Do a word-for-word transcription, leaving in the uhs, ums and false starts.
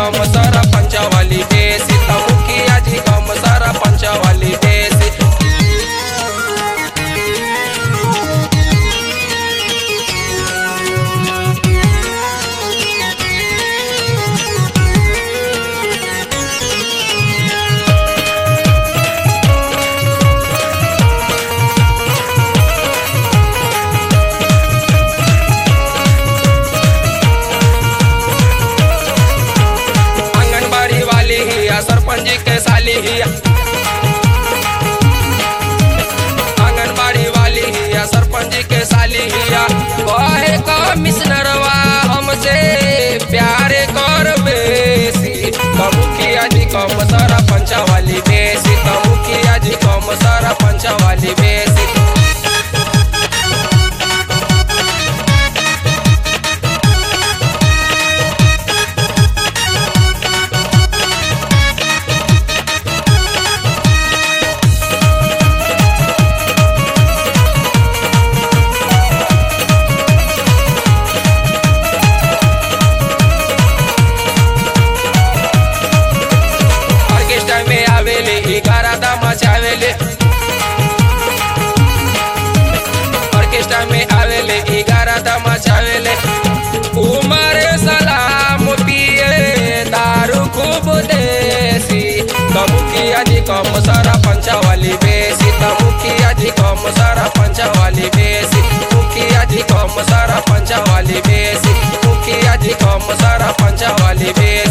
कम सरपंच वाली बेसी त मुखिया जी कम सरपंच वाली बेसी। सरपंच जी के साली हिया आंगनबाड़ी वाली हिया सरपंच जी के साली हिया कहे कमिश्नरवा हमसे प्यारे कर बेसी त मुखिया जी कम सरपंच वाली बेसी त मुखिया जी कम सरपंच वाली बेसी। में आवेले ग्यारह मचावेले ऑर्केस्ट्रा में आवेले ग्यारह मचावेले उमर सलाम पिए दारू खूब देसी त मुखिया जी कम सरपंच वाली बेसी त मुखिया जी कम सरपंच वाली बेसी मुखिया जी कम सरपंच वाली बेसी मुखिया जी कम सरपंच वाली बेसी।